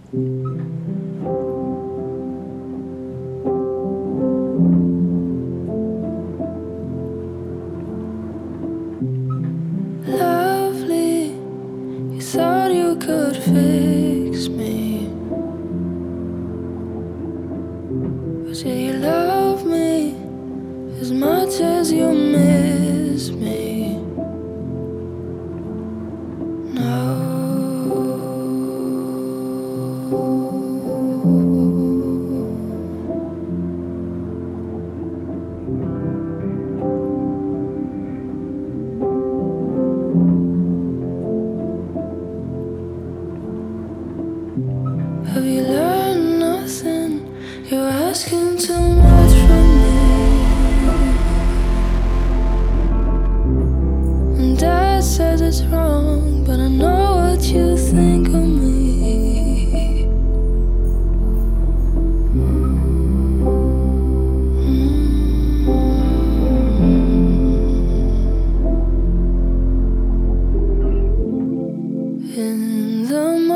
Lovely, you thought you could fix me, but do you love me as much as you miss me? No. Have you learned nothing? You're asking too much from me. And Dad says it's wrong, but I know what you think of me. In the